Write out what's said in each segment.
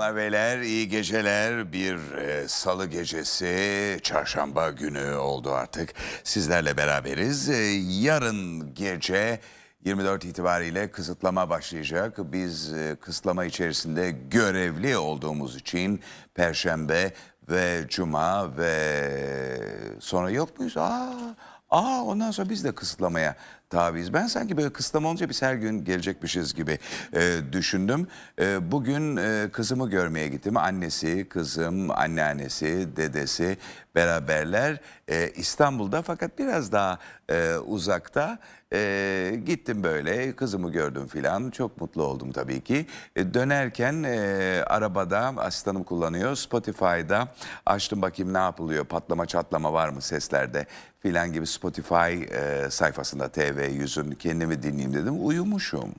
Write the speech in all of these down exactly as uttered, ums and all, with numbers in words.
Hanımlar beyler iyi geceler. Bir e, salı gecesi, çarşamba günü oldu artık. Sizlerle beraberiz. E, yarın gece yirmi dört itibariyle kısıtlama başlayacak. Biz e, kısıtlama içerisinde görevli olduğumuz için Perşembe ve Cuma ve sonra yok muyuz? Aa, aa ondan sonra biz de kısıtlamaya tabiiz. Ben sanki böyle kısıtlama olunca biz her gün gelecekmişiz gibi e, düşündüm. E, bugün e, kızımı görmeye gittim. Annesi, kızım, anneannesi, dedesi beraberler e, İstanbul'da fakat biraz daha e, uzakta. E, gittim böyle kızımı gördüm filan. Çok mutlu oldum tabii ki. E, dönerken e, arabada asistanım kullanıyor. Spotify'da açtım bakayım ne yapılıyor. Patlama çatlama var mı seslerde filan gibi Spotify e, sayfasında T V yüzün kendimi dinleyeyim dedim. Uyumuşum.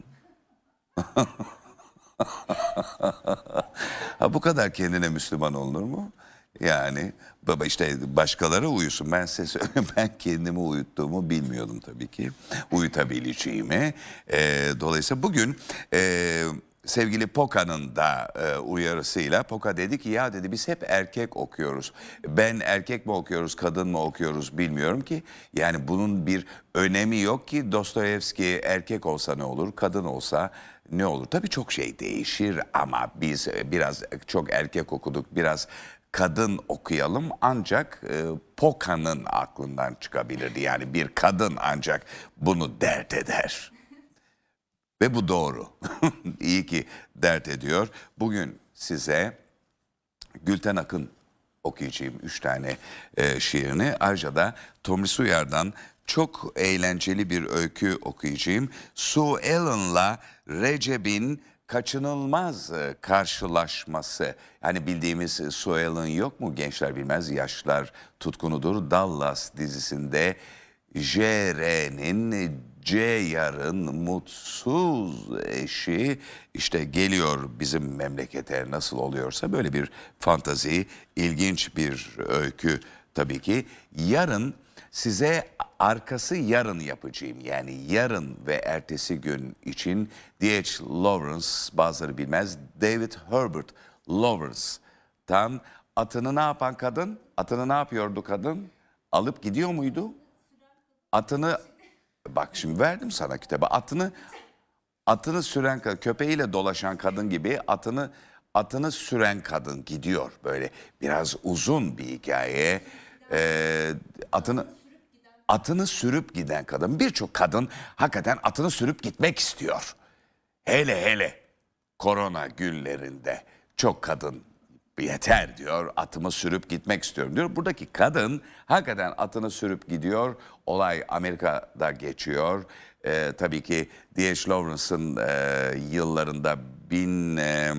Ha, bu kadar kendine Müslüman olunur mu? Yani baba işte başkaları uyusun. Ben size söyleyeyim, ben kendimi uyuttuğumu bilmiyordum tabii ki. Uyutabileceğimi. E, dolayısıyla bugün e, sevgili Poka'nın da e, uyarısıyla Poka dedi ki ya dedi biz hep erkek okuyoruz. Ben erkek mi okuyoruz, kadın mı okuyoruz bilmiyorum ki. Yani bunun bir önemi yok ki. Dostoyevski erkek olsa ne olur, kadın olsa ne olur? Tabii çok şey değişir ama biz biraz çok erkek okuduk, biraz kadın okuyalım ancak e, Poka'nın aklından çıkabilirdi. Yani bir kadın ancak bunu dert eder. Ve bu doğru. İyi ki dert ediyor. Bugün size Gülten Akın okuyacağım üç tane e, şiirini. Ayrıca da Tomris Uyar'dan çok eğlenceli bir öykü okuyacağım. Sue Ellen'la Recep'in kaçınılmaz e, karşılaşması. Hani bildiğimiz Sue Ellen yok mu? Gençler bilmez, yaşlar tutkunudur. Dallas dizisinde J R'nin C yarın mutsuz eşi işte geliyor bizim memlekete nasıl oluyorsa böyle bir fantazi, ilginç bir öykü tabii ki. Yarın size arkası yarın yapacağım yani yarın ve ertesi gün için D H Lawrence bazıları bilmez David Herbert Lawrence'tan atını ne yapan kadın? Atını ne yapıyordu kadın? Alıp gidiyor muydu? Atını bak şimdi verdim sana kitabı. Atını atını süren kadın, köpeğiyle dolaşan kadın gibi atını atını süren kadın gidiyor böyle biraz uzun bir hikaye. Ee, atını atını sürüp giden kadın. Birçok kadın hakikaten atını sürüp gitmek istiyor. Hele hele korona günlerinde çok kadın yeter diyor, atımı sürüp gitmek istiyorum diyor. Buradaki kadın hakikaten atını sürüp gidiyor. Olay Amerika'da geçiyor. Ee, tabii ki D H Lawrence'ın e, yıllarında bin... E,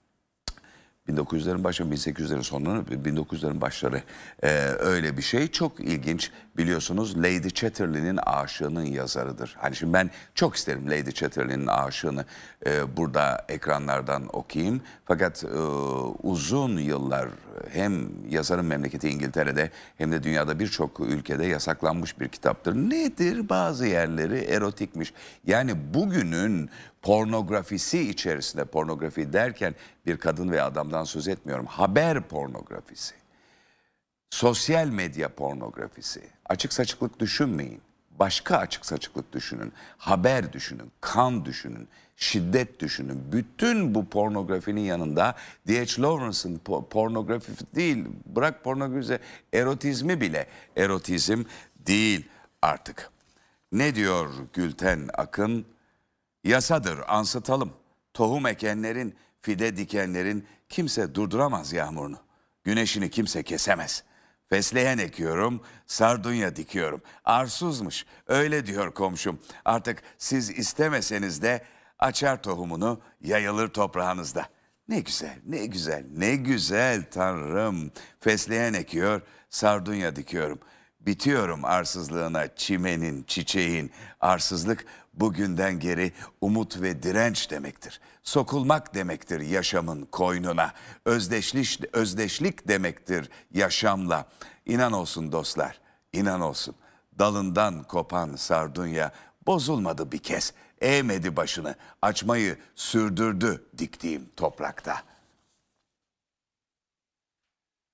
bin dokuz yüzlerin başı, bin sekiz yüzlerin sonları, bin dokuz yüzlerin başları ee, öyle bir şey. Çok ilginç biliyorsunuz Lady Chatterley'nin Aşığı'nın yazarıdır. Hani şimdi ben çok isterim Lady Chatterley'nin Aşığı'nı e, burada ekranlardan okuyayım. Fakat e, uzun yıllar hem yazarın memleketi İngiltere'de hem de dünyada birçok ülkede yasaklanmış bir kitaptır. Nedir? Bazı yerleri erotikmiş. Yani bugünün pornografisi içerisinde, pornografi derken bir kadın ve adamdan söz etmiyorum. Haber pornografisi, sosyal medya pornografisi, açık saçıklık düşünmeyin. Başka açık saçıklık düşünün, haber düşünün, kan düşünün, şiddet düşünün. Bütün bu pornografinin yanında D H Lawrence'ın pornografi değil, bırak pornografi, erotizmi bile erotizm değil artık. Ne diyor Gülten Akın? Yasadır ansıtalım. Tohum ekenlerin, fide dikenlerin kimse durduramaz yağmurunu. Güneşini kimse kesemez. Fesleğen ekiyorum, sardunya dikiyorum. Arsuzmuş, öyle diyor komşum. Artık siz istemeseniz de açar tohumunu, yayılır toprağınızda. Ne güzel, ne güzel, ne güzel Tanrım. Fesleğen ekiyor, sardunya dikiyorum. Bitiyorum arsızlığına çimenin, çiçeğin. Arsızlık bugünden geri umut ve direnç demektir. Sokulmak demektir yaşamın koynuna. Özdeşlik, özdeşlik demektir yaşamla. İnan olsun dostlar, inan olsun. Dalından kopan sardunya bozulmadı bir kez. Eğmedi başını, açmayı sürdürdü diktiğim toprakta.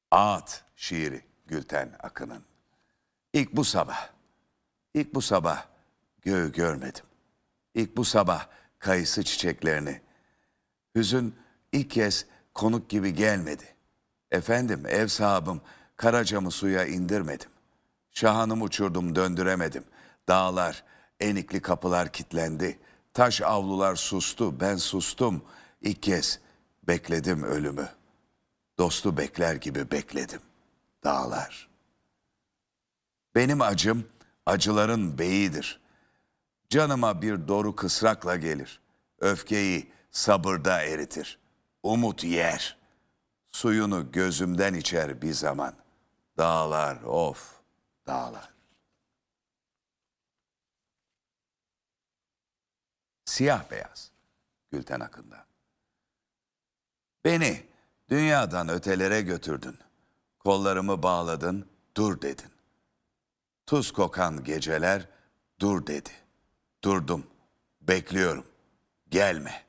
Ağıt şiiri Gülten Akın'ın. İlk bu sabah, ilk bu sabah göğü görmedim. İlk bu sabah kayısı çiçeklerini. Hüzün ilk kez konuk gibi gelmedi. Efendim ev sahibim karacamı suya indirmedim. Şahanım uçurdum döndüremedim. Dağlar, enikli kapılar kilitlendi. Taş avlular sustu, ben sustum. İlk kez bekledim ölümü. Dostu bekler gibi bekledim. Dağlar. Benim acım acıların beyidir. Canıma bir doru kısrakla gelir. Öfkeyi sabırda eritir. Umut yer. Suyunu gözümden içer bir zaman. Dağlar of dağlar. Siyah beyaz Gülten Akın'dan. Beni dünyadan ötelere götürdün. Kollarımı bağladın, dur dedin. Tuz kokan geceler dur dedi. Durdum, bekliyorum, gelme.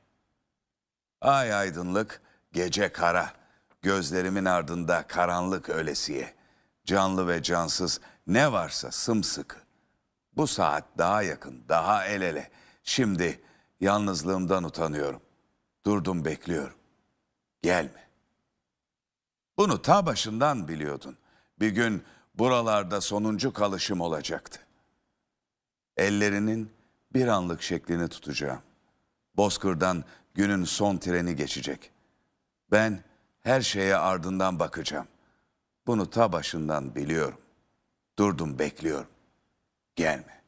Ay aydınlık, gece kara, gözlerimin ardında karanlık ölesiye. Canlı ve cansız ne varsa sımsıkı. Bu saat daha yakın, daha el ele. Şimdi yalnızlığımdan utanıyorum. Durdum bekliyorum, gelme. Bunu ta başından biliyordun. Bir gün buralarda sonuncu kalışım olacaktı. Ellerinin bir anlık şeklini tutacağım. Bozkır'dan günün son treni geçecek. Ben her şeye ardından bakacağım. Bunu ta başından biliyorum. Durdum bekliyorum. Gelme.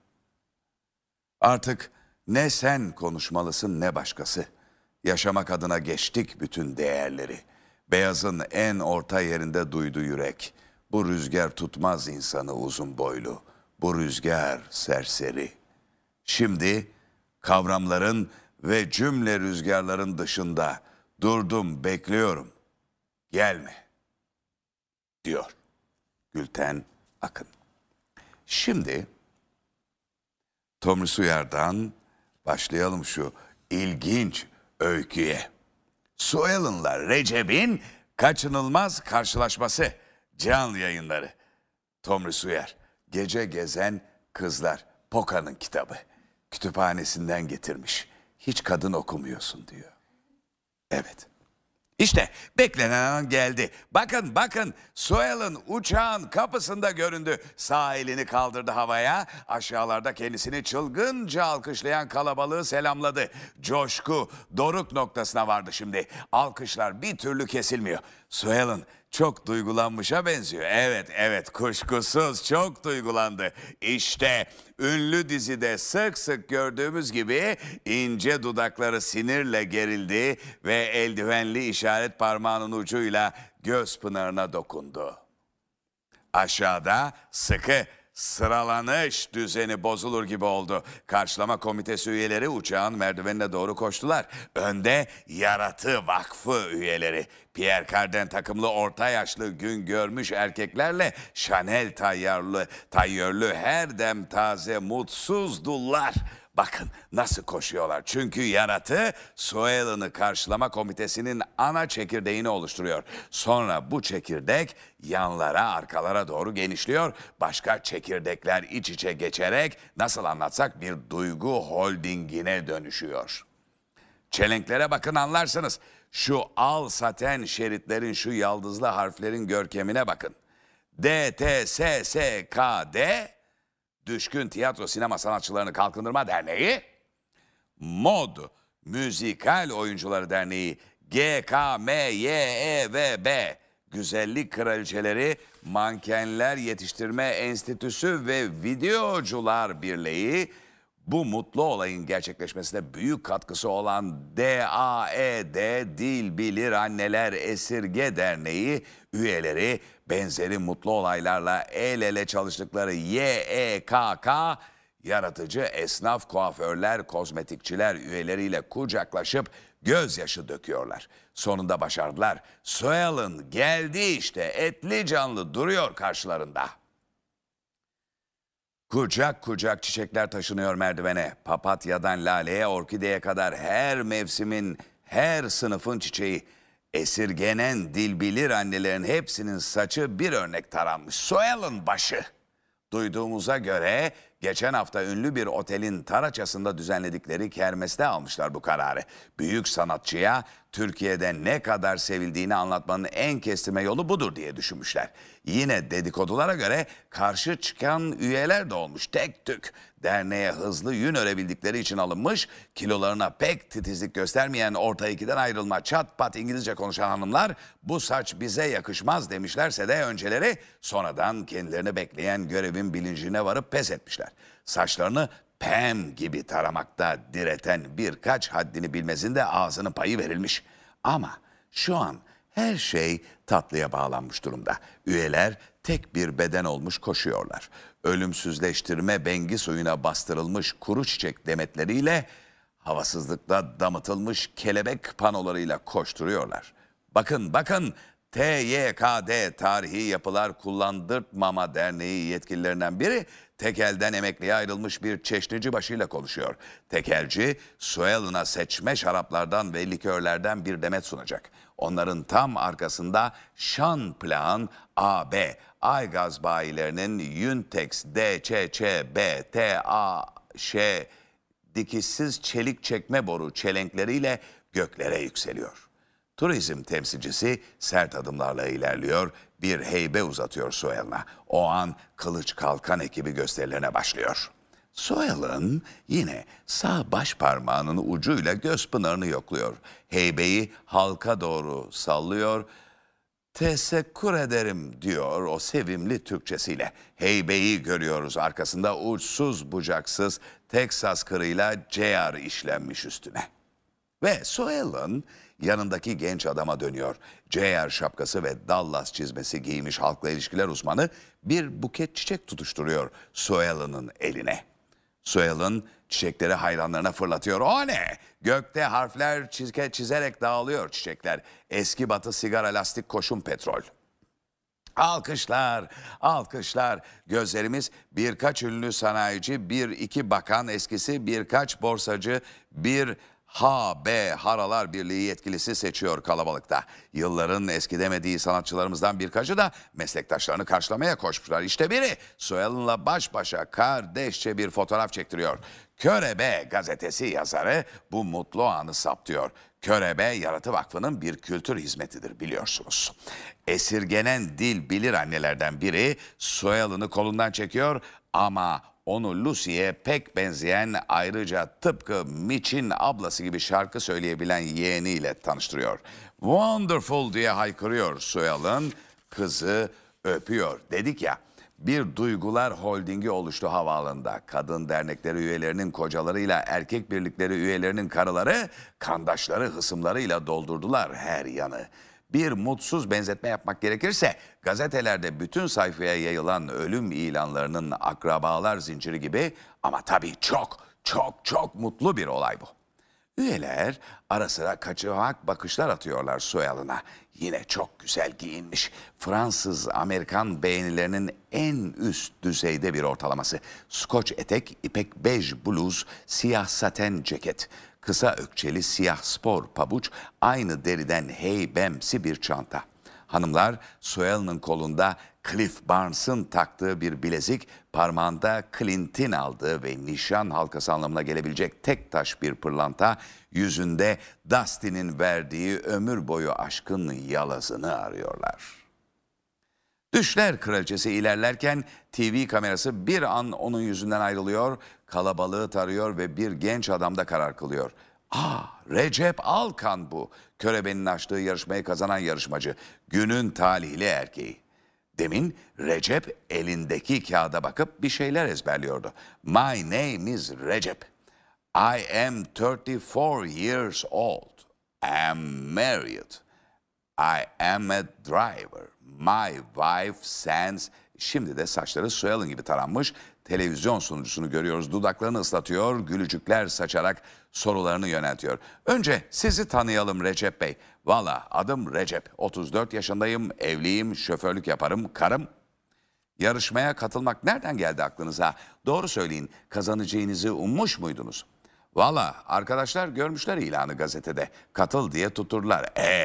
Artık ne sen konuşmalısın ne başkası. Yaşamak adına geçtik bütün değerleri. Beyazın en orta yerinde duydu yürek. Bu rüzgar tutmaz insanı uzun boylu. Bu rüzgar serseri. Şimdi kavramların ve cümle rüzgarların dışında durdum bekliyorum. Gelme diyor Gülten Akın. Şimdi Tomris Uyar'dan başlayalım şu ilginç öyküye. Sue Ellen'la Recep'in kaçınılmaz karşılaşması. Canlı yayınları. Tomris Uyar, Gece Gezen Kızlar, Poka'nın kitabı. Kütüphanesinden getirmiş. Hiç kadın okumuyorsun diyor. Evet. İşte beklenen an geldi. Bakın bakın Sue Ellen uçağın kapısında göründü. Sağ elini kaldırdı havaya. Aşağılarda kendisini çılgınca alkışlayan kalabalığı selamladı. Coşku doruk noktasına vardı şimdi. Alkışlar bir türlü kesilmiyor. Sue Ellen çok duygulanmışa benziyor. Evet, evet kuşkusuz çok duygulandı. İşte ünlü dizide sık sık gördüğümüz gibi ince dudakları sinirle gerildi ve eldivenli işaret parmağının ucuyla göz pınarına dokundu. Aşağıda sıkı sıralanış düzeni bozulur gibi oldu. Karşılama komitesi üyeleri uçağın merdivenine doğru koştular. Önde Yaratı Vakfı üyeleri. Pierre Cardin takımlı orta yaşlı gün görmüş erkeklerle Chanel tayyarlı, tayyörlü her dem taze mutsuz dullar. Bakın nasıl koşuyorlar. Çünkü Yaratı Sue Ellen'ı karşılama komitesinin ana çekirdeğini oluşturuyor. Sonra bu çekirdek yanlara, arkalara doğru genişliyor. Başka çekirdekler iç içe geçerek nasıl anlatsak bir duygu holdingine dönüşüyor. Çelenklere bakın anlarsınız. Şu al saten şeritlerin, şu yaldızlı harflerin görkemine bakın. D, T, S, S, K, D... Düşkün Tiyatro Sinema Sanatçılarını Kalkındırma Derneği, Mod Müzikal Oyuncuları Derneği, G K M Y E V B, Güzellik Kraliçeleri Mankenler Yetiştirme Enstitüsü ve Videocular Birliği, bu mutlu olayın gerçekleşmesine büyük katkısı olan D A E D Dil Bilir Anneler Esirge Derneği üyeleri, benzeri mutlu olaylarla el ele çalıştıkları Y E K K, yaratıcı esnaf, kuaförler, kozmetikçiler üyeleriyle kucaklaşıp gözyaşı döküyorlar. Sonunda başardılar. Sue Ellen geldi işte, etli canlı duruyor karşılarında. Kucak kucak çiçekler taşınıyor merdivene. Papatyadan laleye, orkideye kadar her mevsimin, her sınıfın çiçeği. Esirgenen dilbilir annelerin hepsinin saçı bir örnek taranmış. Soyal'ın başı. Duyduğumuza göre geçen hafta ünlü bir otelin Taraçası'nda düzenledikleri kermeste almışlar bu kararı. Büyük sanatçıya Türkiye'de ne kadar sevildiğini anlatmanın en kestirme yolu budur diye düşünmüşler. Yine dedikodulara göre karşı çıkan üyeler de olmuş tek tük. Derneğe hızlı yün örebildikleri için alınmış, kilolarına pek titizlik göstermeyen orta ikiden ayrılma çat pat İngilizce konuşan hanımlar bu saç bize yakışmaz demişlerse de önceleri sonradan kendilerini bekleyen görevin bilincine varıp pes etmişler. Saçlarını Pam gibi taramakta direten birkaç haddini bilmezin de ağzının payı verilmiş. Ama şu an her şey tatlıya bağlanmış durumda. Üyeler tek bir beden olmuş koşuyorlar. Ölümsüzleştirme bengi suyuna bastırılmış kuru çiçek demetleriyle havasızlıkla damıtılmış kelebek panolarıyla koşturuyorlar. Bakın bakın T Y K D Tarihi Yapılar Kullandırtmama Derneği yetkililerinden biri tekelden emekliye ayrılmış bir çeşnici başıyla konuşuyor. Tekelci Soyal'ına seçme şaraplardan ve likörlerden bir demet sunacak. Onların tam arkasında Şanplan A B Aygaz bayilerinin Yüntex D Ç Ç B T A Ş dikişsiz çelik çekme boru çelenkleriyle göklere yükseliyor. Turizm temsilcisi sert adımlarla ilerliyor, bir heybe uzatıyor Soyal'ına. O an kılıç kalkan ekibi gösterilerine başlıyor. Soyal'ın yine sağ baş parmağının ucuyla göz pınarını yokluyor. Heybeyi halka doğru sallıyor. Teşekkür ederim diyor o sevimli Türkçesiyle. Heybeyi görüyoruz arkasında uçsuz bucaksız Teksas kırıyla C R işlenmiş üstüne. Ve Soyal'ın yanındaki genç adama dönüyor. C R şapkası ve Dallas çizmesi giymiş halkla ilişkiler uzmanı bir buket çiçek tutuşturuyor Soyal'ın eline. Soyal'ın çiçekleri hayranlarına fırlatıyor. O ne? Gökte harfler çizke çizerek dağılıyor çiçekler. Eski batı sigara lastik koşun petrol. Alkışlar, alkışlar. Gözlerimiz birkaç ünlü sanayici, bir iki bakan eskisi, birkaç borsacı, bir H B Haralar Birliği yetkilisi seçiyor kalabalıkta. Yılların eskidemediği sanatçılarımızdan birkaçı da meslektaşlarını karşılamaya koşmuşlar. İşte biri Soyal'ınla baş başa kardeşçe bir fotoğraf çektiriyor. Körebe gazetesi yazarı bu mutlu anı saptıyor. Körebe Yaratı Vakfı'nın bir kültür hizmetidir biliyorsunuz. Esirgenen dil bilir annelerden biri Soyal'ını kolundan çekiyor ama onu Lucy'ye pek benzeyen, ayrıca tıpkı Mitch'in ablası gibi şarkı söyleyebilen yeğeniyle tanıştırıyor. Wonderful diye haykırıyor Soyal'ın, kızı öpüyor. Dedik ya, bir duygular holdingi oluştu havaalanında. Kadın dernekleri üyelerinin kocalarıyla erkek birlikleri üyelerinin karıları, kandaşları hısımlarıyla doldurdular her yanı. Bir mutsuz benzetme yapmak gerekirse gazetelerde bütün sayfaya yayılan ölüm ilanlarının akrabalar zinciri gibi, ama tabii çok çok çok mutlu bir olay bu. Üyeler ara sıra kaçamak bakışlar atıyorlar Soyal'ına. Yine çok güzel giyinmiş. Fransız-Amerikan beğenilerinin en üst düzeyde bir ortalaması. Skoç etek, ipek bej bluz, siyah saten ceket. Kısa ökçeli siyah spor pabuç, aynı deriden heybemsi bir çanta. Hanımlar Soyal'ın kolunda Cliff Barnes'ın taktığı bir bilezik, parmağında Clint'in aldığı ve nişan halkası anlamına gelebilecek tek taş bir pırlanta, yüzünde Dustin'in verdiği ömür boyu aşkın yalazını arıyorlar. Düşler Kraliçesi ilerlerken T V kamerası bir an onun yüzünden ayrılıyor, kalabalığı tarıyor ve bir genç adamda karar kılıyor. Aa, Recep Alkan bu. Körebe'nin açtığı yarışmayı kazanan yarışmacı. Günün talihli erkeği. Demin Recep elindeki kağıda bakıp bir şeyler ezberliyordu. My name is Recep. I am thirty-four years old. I am married. I am a driver. My wife sends... Şimdi de saçları Soyal'ın gibi taranmış televizyon sunucusunu görüyoruz. Dudaklarını ıslatıyor, gülücükler saçarak sorularını yöneltiyor. Önce sizi tanıyalım Recep Bey. Valla adım Recep. otuz dört yaşındayım, evliyim, şoförlük yaparım, karım. Yarışmaya katılmak nereden geldi aklınıza? Doğru söyleyin, kazanacağınızı ummuş muydunuz? Valla arkadaşlar görmüşler ilanı gazetede. Katıl diye tuturlar. Eee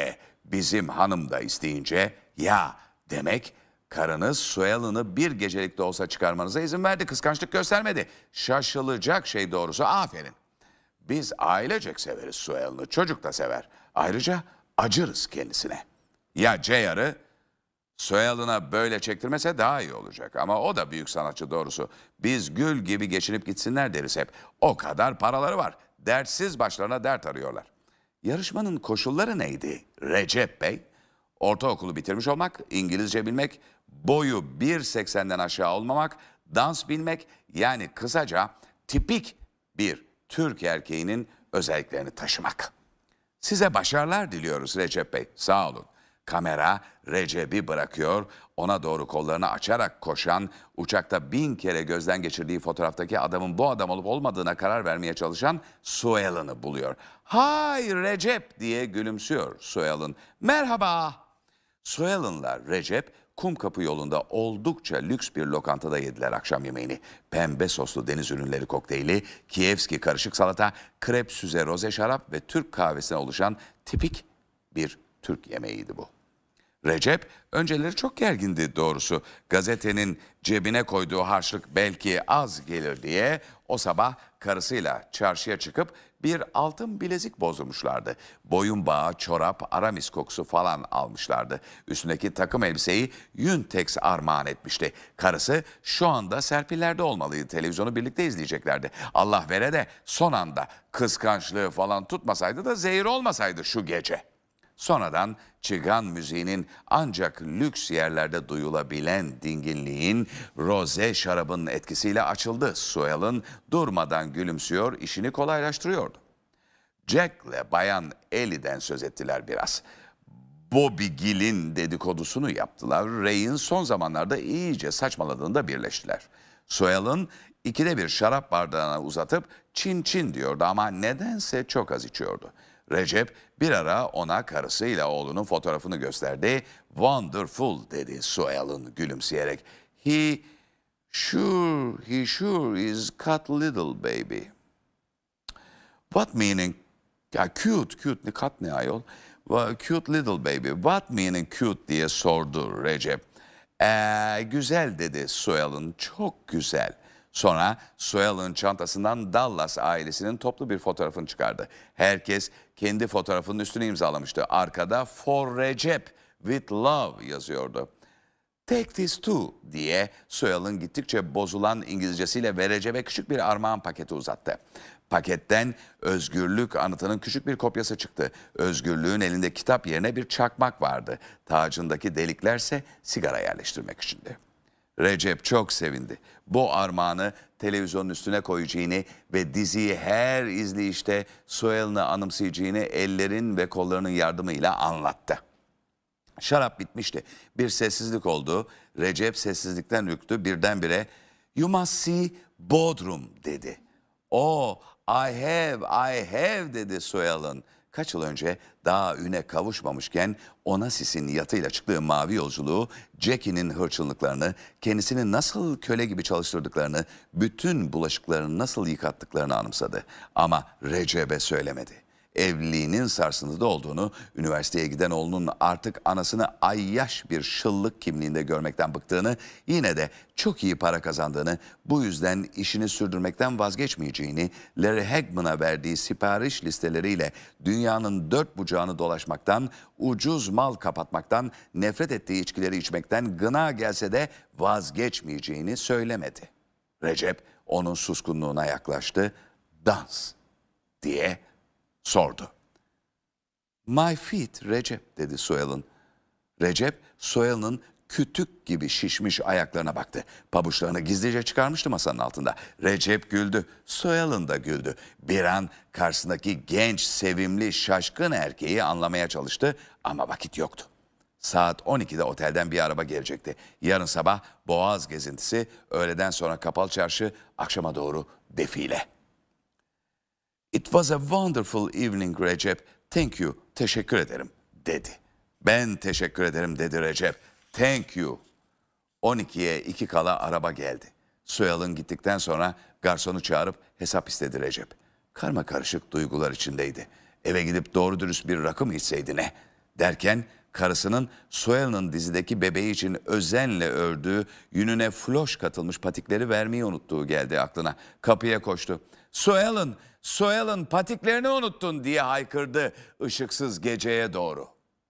Bizim hanım da isteyince ya demek karınız Suellen'ı bir gecelik de olsa çıkarmanıza izin verdi. Kıskançlık göstermedi. Şaşılacak şey doğrusu, aferin. Biz ailecek severiz Suellen'ı. Çocuk da sever. Ayrıca acırız kendisine. Ya J.R'ı Suellen'a böyle çektirmese daha iyi olacak. Ama o da büyük sanatçı doğrusu. Biz gül gibi geçinip gitsinler deriz hep. O kadar paraları var. Dertsiz başlarına dert arıyorlar. Yarışmanın koşulları neydi Recep Bey? Ortaokulu bitirmiş olmak, İngilizce bilmek, boyu bir seksenden aşağı olmamak, dans bilmek, yani kısaca tipik bir Türk erkeğinin özelliklerini taşımak. Size başarılar diliyoruz Recep Bey. Sağ olun. Kamera Recep'i bırakıyor, ona doğru kollarını açarak koşan, uçakta bin kere gözden geçirdiği fotoğraftaki adamın bu adam olup olmadığına karar vermeye çalışan Suellen'ı buluyor. "Hay Recep" diye gülümsüyor Suellen. "Merhaba." Suellen'la Recep Kumkapı yolunda oldukça lüks bir lokantada yediler akşam yemeğini. Pembe soslu deniz ürünleri kokteyli, Kievski karışık salata, krep süze roze şarap ve Türk kahvesine oluşan tipik bir Türk yemeğiydi bu. Recep önceleri çok gergindi doğrusu. Gazetenin cebine koyduğu harçlık belki az gelir diye o sabah karısıyla çarşıya çıkıp bir altın bilezik bozdurmuşlardı. Boyun bağı, çorap, aramis kokusu falan almışlardı. Üstündeki takım elbiseyi Yüntex armağan etmişti. Karısı şu anda Serpiller'de olmalıydı. Televizyonu birlikte izleyeceklerdi. Allah vere de son anda kıskançlığı falan tutmasaydı da zehir olmasaydı şu gece. Sonradan çigan müziğinin ancak lüks yerlerde duyulabilen dinginliğin roze şarabın etkisiyle açıldı. Suellen durmadan gülümsüyor, işini kolaylaştırıyordu. Jack'le Bayan Ellie'den söz ettiler biraz. Bobby Gill'in dedikodusunu yaptılar. Ray'in son zamanlarda iyice saçmaladığında da birleştiler. Suellen ikide bir şarap bardağına uzatıp çin çin diyordu ama nedense çok az içiyordu. Recep bir ara ona karısıyla oğlunun fotoğrafını gösterdi. "Wonderful" dedi Suellen gülümseyerek. He sure, he sure is cut little baby. What meaning? Ya cute, cute ne cut ne ayol? Cute little baby. What meaning cute diye sordu Recep. Ee, güzel dedi Suellen, çok güzel. Sonra Suellen çantasından Dallas ailesinin toplu bir fotoğrafını çıkardı. Herkes kendi fotoğrafının üstüne imzalamıştı. Arkada "For Recep with love" yazıyordu. "Take this too" diye Suellen gittikçe bozulan İngilizcesiyle ve Recep'e küçük bir armağan paketi uzattı. Paketten özgürlük anıtının küçük bir kopyası çıktı. Özgürlüğün elinde kitap yerine bir çakmak vardı. Tacındaki deliklerse sigara yerleştirmek içindi. Recep çok sevindi. Bu armağanı televizyonun üstüne koyacağını ve diziyi her izleyişte Suellen'ı anımsayacağını ellerin ve kollarının yardımıyla anlattı. Şarap bitmişti. Bir sessizlik oldu. Recep sessizlikten ürktü. Birdenbire "You must see Bodrum" dedi. "Oh, I have, I have" dedi Suellen. Kaç yıl önce daha üne kavuşmamışken Onassis'in yatıyla çıktığı mavi yolculuğu, Jackie'nin hırçınlıklarını, kendisini nasıl köle gibi çalıştırdıklarını, bütün bulaşıklarını nasıl yıkattıklarını anımsadı. Ama Recep'e söylemedi. Evliliğinin sarsıntıda olduğunu, üniversiteye giden oğlunun artık anasını ayyaş bir şıllık kimliğinde görmekten bıktığını, yine de çok iyi para kazandığını, bu yüzden işini sürdürmekten vazgeçmeyeceğini, Larry Hagman'a verdiği sipariş listeleriyle dünyanın dört bucağını dolaşmaktan, ucuz mal kapatmaktan, nefret ettiği içkileri içmekten gına gelse de vazgeçmeyeceğini söylemedi. Recep onun suskunluğuna yaklaştı. "Dans" diye sordu. "My feet Recep" dedi Suellen. Recep Suellen'ın kütük gibi şişmiş ayaklarına baktı. Pabuçlarını gizlice çıkarmıştı masanın altında. Recep güldü. Suellen da güldü. Bir an karşısındaki genç, sevimli, şaşkın erkeği anlamaya çalıştı ama vakit yoktu. Saat on ikide otelden bir araba gelecekti. Yarın sabah Boğaz gezintisi, öğleden sonra Kapalı Çarşı, akşama doğru defile. "It was a wonderful evening Recep. Thank you." "Teşekkür ederim" dedi. "Ben teşekkür ederim" dedi Recep. "Thank you." on ikiye iki kala araba geldi. Suellen gittikten sonra garsonu çağırıp hesap istedi Recep. Karma karışık duygular içindeydi. Eve gidip doğru dürüst bir rakı mı içseydi ne? Derken karısının Suel'ın dizideki bebeği için özenle ördüğü yününe floş katılmış patikleri vermeyi unuttuğu geldi aklına. Kapıya koştu. Suel'ın, Suel'ın patiklerini unuttun diye haykırdı ışıksız geceye doğru.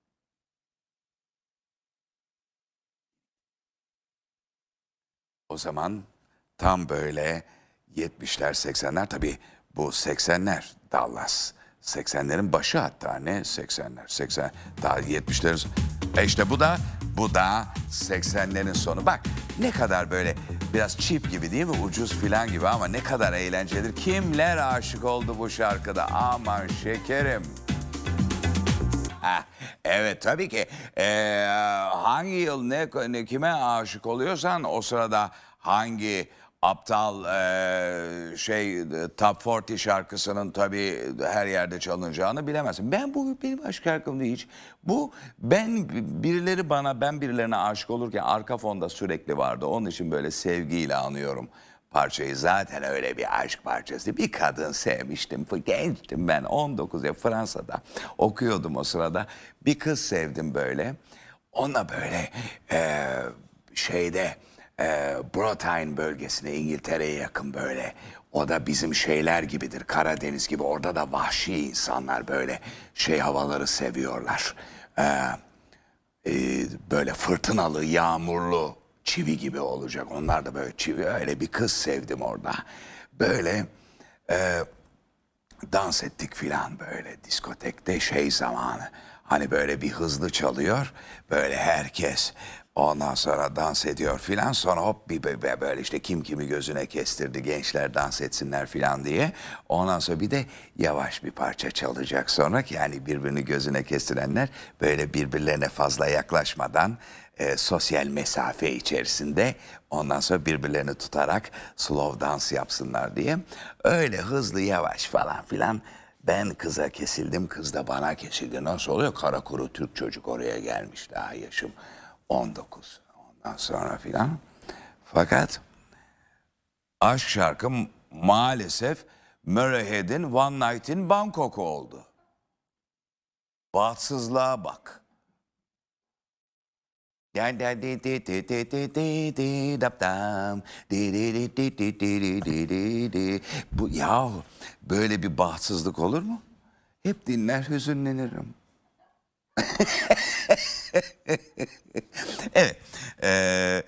O zaman tam böyle yetmişler seksenler, tabii bu seksenler Dallas. seksenlerin başı, hatta ne seksenler seksen daha yetmişlerin sonu. E işte bu da bu da seksenlerin sonu. Bak ne kadar böyle biraz cheap gibi değil mi, ucuz filan gibi, ama ne kadar eğlencelidir. Kimler aşık oldu bu şarkıda, aman şekerim. Ha, evet tabii ki. Ee, hangi yıl ne, ne kime aşık oluyorsan o sırada hangi aptal e, şey Top kırk şarkısının tabii her yerde çalınacağını bilemezsin. Ben bu benim aşk şarkım değil hiç. Bu ben birileri bana ben birilerine aşık olurken arka fonda sürekli vardı. Onun için böyle sevgiyle anıyorum parçayı. Zaten öyle bir aşk parçası. Bir kadın sevmiştim. Gençtim ben, on dokuz ya, Fransa'da okuyordum o sırada. Bir kız sevdim böyle. Ona böyle e, şeyde e, Bretagne bölgesine, İngiltere'ye yakın böyle. O da bizim şeyler gibidir, Karadeniz gibi. Orada da vahşi insanlar böyle şey havaları seviyorlar. E, e, böyle fırtınalı, yağmurlu, çivi gibi olacak. Onlar da böyle çivi. Öyle bir kız sevdim orada. Böyle e, dans ettik filan böyle diskotekte şey zamanı. Hani böyle bir hızlı çalıyor. Böyle herkes ondan sonra dans ediyor filan. Sonra hop bir bir- böyle işte kim kimi gözüne kestirdi. Gençler dans etsinler filan diye. Ondan sonra bir de yavaş bir parça çalacak sonra ki yani birbirini gözüne kestirenler böyle birbirlerine fazla yaklaşmadan e, sosyal mesafe içerisinde ondan sonra birbirlerini tutarak slow dans yapsınlar diye. Öyle hızlı yavaş falan filan. Ben kıza kesildim, kız da bana kesildi. Nasıl oluyor? Kara kuru Türk çocuk oraya gelmiş, daha yaşım on dokuz. Ondan sonra filan. Fakat aşk şarkım maalesef Murray Head'in One Night in Bangkok oldu. Bahtsızlığa bak. Bu yahu böyle bir bahtsızlık olur mu? Hep dinler hüzünlenirim. Evet. eee,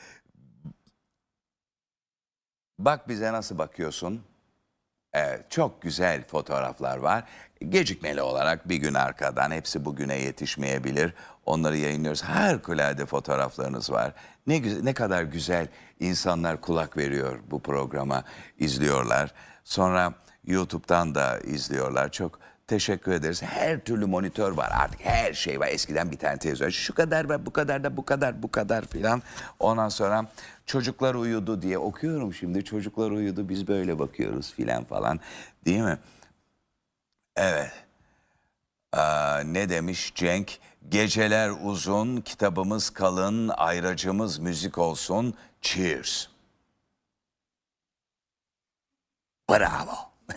bak bize nasıl bakıyorsun? Evet, çok güzel fotoğraflar var. Gecikmeli olarak bir gün arkadan, hepsi bugüne yetişmeyebilir. Onları yayınlıyoruz. Harikulade fotoğraflarınız var. Ne güzel, ne kadar güzel insanlar kulak veriyor bu programa, izliyorlar. Sonra YouTube'dan da izliyorlar. Çok teşekkür ederiz. Her türlü monitör var artık, her şey var. Eskiden bir tane televizyon, şu kadar var, bu kadar da bu kadar, bu kadar filan. Ondan sonra çocuklar uyudu diye okuyorum şimdi. Çocuklar uyudu, biz böyle bakıyoruz filan falan. Değil mi? Evet. Aa, ne demiş Cenk? Geceler uzun, kitabımız kalın, ayracımız müzik olsun. Cheers. Bravo.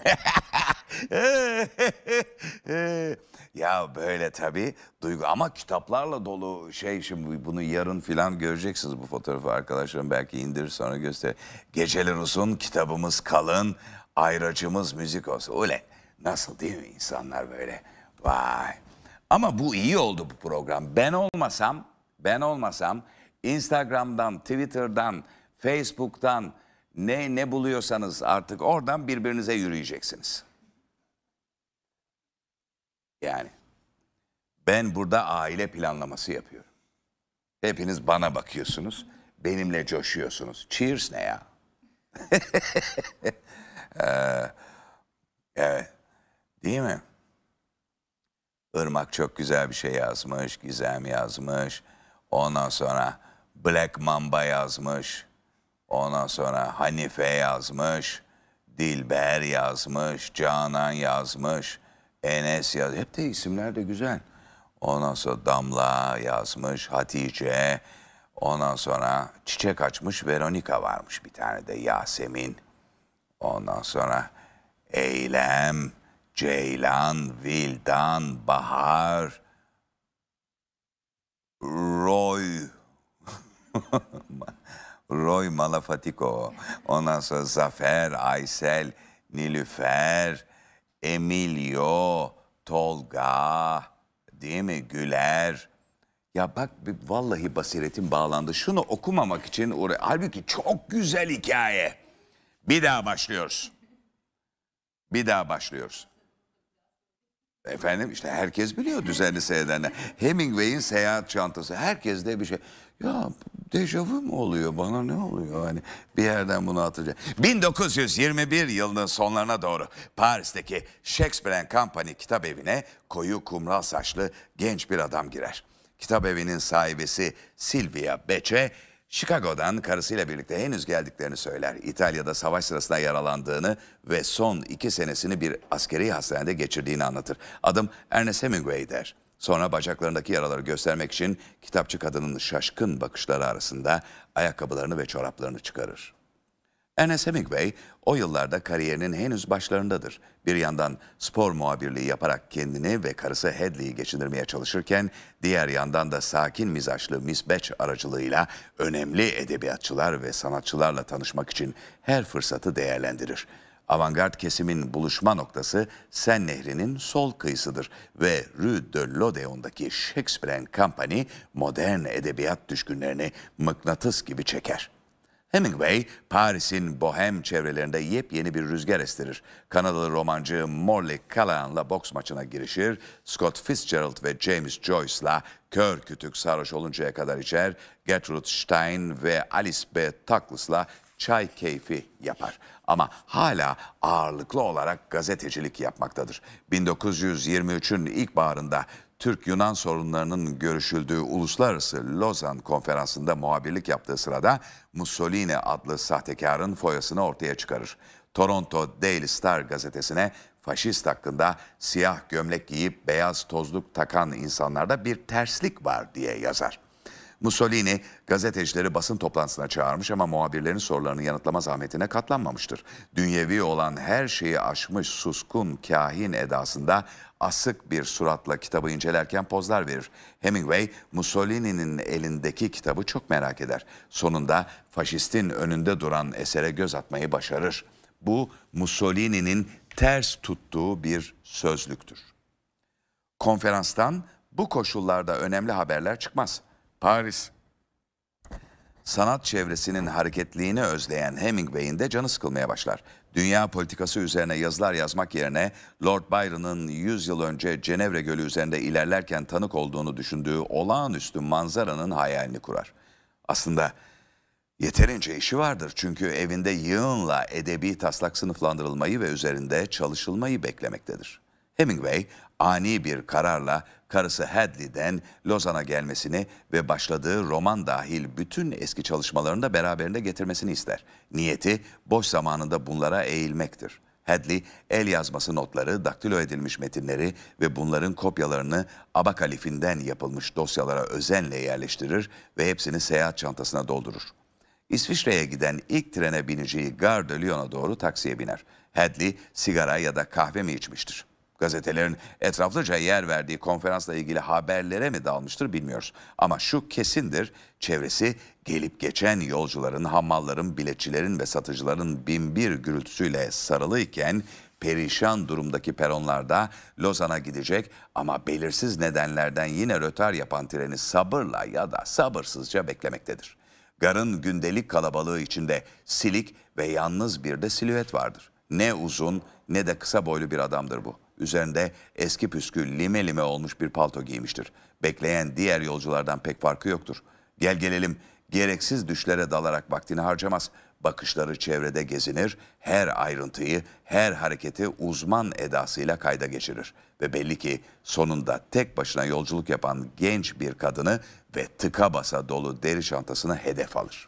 Ya böyle tabii duygu, ama kitaplarla dolu şey, şimdi bunu yarın filan göreceksiniz bu fotoğrafı, arkadaşlarım belki indirir sonra göster. Geceler uzun, kitabımız kalın, ayracımız müzik olsun. Ulan nasıl değil mi insanlar böyle, vay. Ama bu iyi oldu bu program. Ben olmasam, ben olmasam Instagram'dan, Twitter'dan, Facebook'tan ne ne buluyorsanız artık oradan birbirinize yürüyeceksiniz. Yani ben burada aile planlaması yapıyorum. Hepiniz bana bakıyorsunuz, benimle coşuyorsunuz. Cheers ne ya? Ee, evet, değil mi? Irmak çok güzel bir şey yazmış, Gizem yazmış. Ondan sonra Black Mamba yazmış. Ondan sonra Hanife yazmış. Dilber yazmış. Canan yazmış. Enes yaz. Hep de isimler de güzel. Ondan sonra Damla yazmış. Hatice. Ondan sonra çiçek açmış Veronika varmış bir tane de, Yasemin. Ondan sonra Eylem, Ceylan, Vildan, Bahar. Roy Roy Malafatiko, ondan sonra Zafer, Aysel, Nilüfer, Emilio, Tolga, değil mi? Güler. Ya bak bir- vallahi basiretim bağlandı. Şunu okumamak için oraya. Halbuki çok güzel hikaye. Bir daha başlıyoruz. Bir daha başlıyoruz. Efendim işte herkes biliyor düzenli seyredenler. Hemingway'in seyahat çantası. Herkes de bir şey. Ya dejavu mu oluyor bana ne oluyor hani bir yerden bunu atacak. bin dokuz yüz yirmi bir yılının sonlarına doğru Paris'teki Shakespeare and Company kitap evine koyu kumral saçlı genç bir adam girer. Kitap evinin sahibesi Sylvia Becce, Chicago'dan karısıyla birlikte henüz geldiklerini söyler. İtalya'da savaş sırasında yaralandığını ve son iki senesini bir askeri hastanede geçirdiğini anlatır. Adım Ernest Hemingway der. Sonra bacaklarındaki yaraları göstermek için kitapçı kadının şaşkın bakışları arasında ayakkabılarını ve çoraplarını çıkarır. Ernest Hemingway o yıllarda kariyerinin henüz başlarındadır. Bir yandan spor muhabirliği yaparak kendini ve karısı Hadley'i geçindirmeye çalışırken diğer yandan da sakin mizaçlı Miss Betch aracılığıyla önemli edebiyatçılar ve sanatçılarla tanışmak için her fırsatı değerlendirir. Avantgard kesimin buluşma noktası Sen Nehri'nin sol kıyısıdır ve Rue de l'Odéon'daki Shakespeare and Company modern edebiyat düşkünlerini mıknatıs gibi çeker. Hemingway, Paris'in bohem çevrelerinde yepyeni bir rüzgar estirir. Kanadalı romancı Morley Callahan'la boks maçına girişir, Scott Fitzgerald ve James Joyce'la kör kütük sarhoş oluncaya kadar içer, Gertrude Stein ve Alice B. Toklas'la çay keyfi yapar. Ama hala ağırlıklı olarak gazetecilik yapmaktadır. bin dokuz yüz yirmi üçün ilkbaharında Türk-Yunan sorunlarının görüşüldüğü Uluslararası Lozan Konferansı'nda muhabirlik yaptığı sırada Mussolini adlı sahtekarın foyasını ortaya çıkarır. Toronto Daily Star gazetesine faşist hakkında siyah gömlek giyip beyaz tozluk takan insanlarda bir terslik var diye yazar. Mussolini gazetecileri basın toplantısına çağırmış ama muhabirlerin sorularını yanıtlama zahmetine katlanmamıştır. Dünyevi olan her şeyi aşmış suskun kahin edasında asık bir suratla kitabı incelerken pozlar verir. Hemingway, Mussolini'nin elindeki kitabı çok merak eder. Sonunda faşistin önünde duran esere göz atmayı başarır. Bu Mussolini'nin ters tuttuğu bir sözlüktür. Konferanstan bu koşullarda önemli haberler çıkmaz. Paris, sanat çevresinin hareketliğini özleyen Hemingway'in de canı sıkılmaya başlar. Dünya politikası üzerine yazılar yazmak yerine Lord Byron'ın yüz yıl önce Cenevre Gölü üzerinde ilerlerken tanık olduğunu düşündüğü olağanüstü manzaranın hayalini kurar. Aslında yeterince işi vardır çünkü evinde yığınla edebi taslak sınıflandırılmayı ve üzerinde çalışılmayı beklemektedir. Hemingway ani bir kararla karısı Hadley'den Lozan'a gelmesini ve başladığı roman dahil bütün eski çalışmalarını da beraberinde getirmesini ister. Niyeti boş zamanında bunlara eğilmektir. Hadley el yazması notları, daktilo edilmiş metinleri ve bunların kopyalarını abakalifinden yapılmış dosyalara özenle yerleştirir ve hepsini seyahat çantasına doldurur. İsviçre'ye giden ilk trene bineceği Gare de Lyon'a doğru taksiye biner. Hadley sigara ya da kahve mi içmiştir? Gazetelerin etraflıca yer verdiği konferansla ilgili haberlere mi dalmıştır bilmiyoruz. Ama şu kesindir, çevresi gelip geçen yolcuların, hamalların, biletçilerin ve satıcıların binbir gürültüsüyle sarılıyken perişan durumdaki peronlarda Lozan'a gidecek ama belirsiz nedenlerden yine rötar yapan treni sabırla ya da sabırsızca beklemektedir. Garın gündelik kalabalığı içinde silik ve yalnız bir de silüet vardır. Ne uzun ne de kısa boylu bir adamdır bu. Üzerinde eski püskü lime lime olmuş bir palto giymiştir. Bekleyen diğer yolculardan pek farkı yoktur. Gel gelelim gereksiz düşlere dalarak vaktini harcamaz. Bakışları çevrede gezinir, her ayrıntıyı, her hareketi uzman edasıyla kayda geçirir. Ve belli ki sonunda tek başına yolculuk yapan genç bir kadını ve tıka basa dolu deri çantasını hedef alır.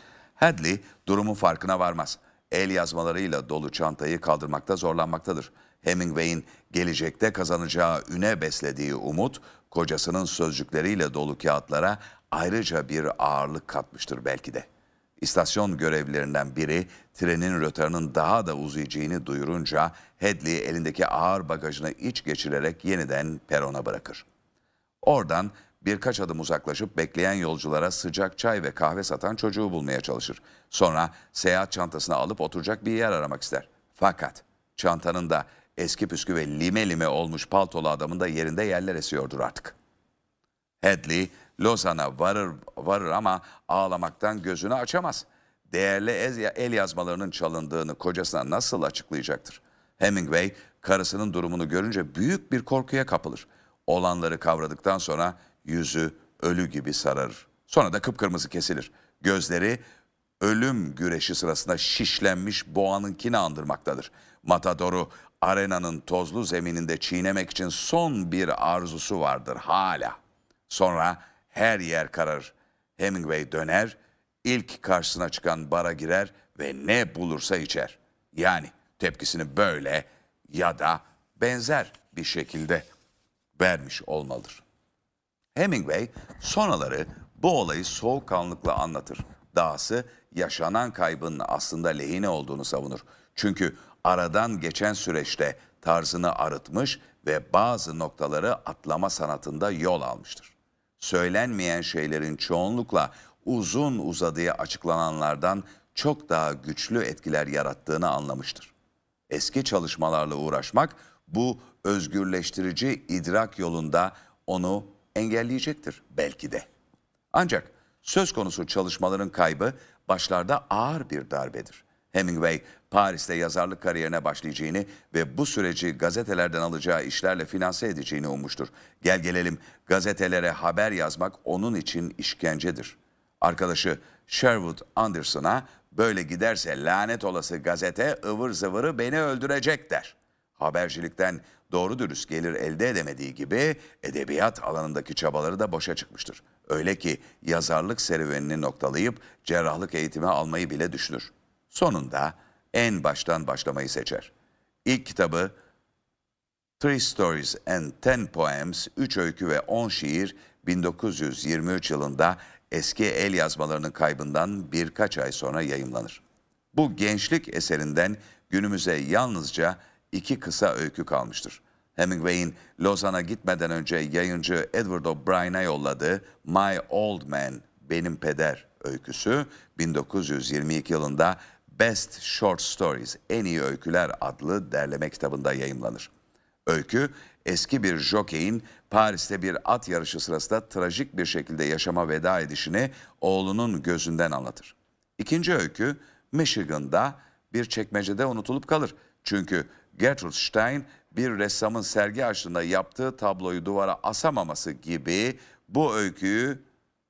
Hadley durumun farkına varmaz. El yazmalarıyla dolu çantayı kaldırmakta zorlanmaktadır. Hemingway'in gelecekte kazanacağı üne beslediği umut, kocasının sözcükleriyle dolu kağıtlara ayrıca bir ağırlık katmıştır belki de. İstasyon görevlilerinden biri trenin rötarının daha da uzayacağını duyurunca Hadley elindeki ağır bagajını iç geçirerek yeniden perona bırakır. Oradan birkaç adım uzaklaşıp bekleyen yolculara sıcak çay ve kahve satan çocuğu bulmaya çalışır. Sonra seyahat çantasını alıp oturacak bir yer aramak ister. Fakat çantanın da eski püskü ve lime lime olmuş paltolu adamın da yerinde yerler esiyordur artık. Hadley, Lausanne'a varır, varır ama ağlamaktan gözünü açamaz. Değerli el yazmalarının çalındığını kocasına nasıl açıklayacaktır? Hemingway, karısının durumunu görünce büyük bir korkuya kapılır. Olanları kavradıktan sonra yüzü ölü gibi sararır. Sonra da kıpkırmızı kesilir. Gözleri ölüm güreşi sırasında şişlenmiş boğanınkini andırmaktadır. Matador'u arenanın tozlu zemininde çiğnemek için son bir arzusu vardır hala. Sonra her yer kararır. Hemingway döner, ilk karşısına çıkan bara girer ve ne bulursa içer. Yani tepkisini böyle ya da benzer bir şekilde vermiş olmalıdır. Hemingway sonraları bu olayı soğukkanlılıkla anlatır. Dahası yaşanan kaybın aslında lehine olduğunu savunur. Çünkü aradan geçen süreçte tarzını arıtmış ve bazı noktaları atlama sanatında yol almıştır. Söylenmeyen şeylerin çoğunlukla uzun uzadıya açıklananlardan çok daha güçlü etkiler yarattığını anlamıştır. Eski çalışmalarla uğraşmak bu özgürleştirici idrak yolunda onu engelleyecektir belki de. Ancak söz konusu çalışmaların kaybı başlarda ağır bir darbedir. Hemingway, Paris'te yazarlık kariyerine başlayacağını ve bu süreci gazetelerden alacağı işlerle finanse edeceğini ummuştur. Gel gelelim gazetelere haber yazmak onun için işkencedir. Arkadaşı Sherwood Anderson'a böyle giderse lanet olası gazete ıvır zıvırı beni öldürecek der. Habercilikten doğru dürüst gelir elde edemediği gibi edebiyat alanındaki çabaları da boşa çıkmıştır. Öyle ki yazarlık serüvenini noktalayıp cerrahlık eğitimi almayı bile düşünür. Sonunda en baştan başlamayı seçer. İlk kitabı Three Stories and Ten Poems, üç öykü ve on şiir bin dokuz yüz yirmi üç yılında eski el yazmalarının kaybından birkaç ay sonra yayımlanır. Bu gençlik eserinden günümüze yalnızca iki kısa öykü kalmıştır. Hemingway'in Lausanne'a gitmeden önce yayıncı Edward O'Brien'a yolladığı My Old Man, Benim Peder öyküsü bin dokuz yüz yirmi iki yılında Best Short Stories, En İyi Öyküler adlı derleme kitabında yayımlanır. Öykü, eski bir jokeyin Paris'te bir at yarışı sırasında trajik bir şekilde yaşama veda edişini oğlunun gözünden anlatır. İkinci öykü, Michigan'da bir çekmecede unutulup kalır. Çünkü Gertrude Stein bir ressamın sergi açtığında yaptığı tabloyu duvara asamaması gibi bu öyküyü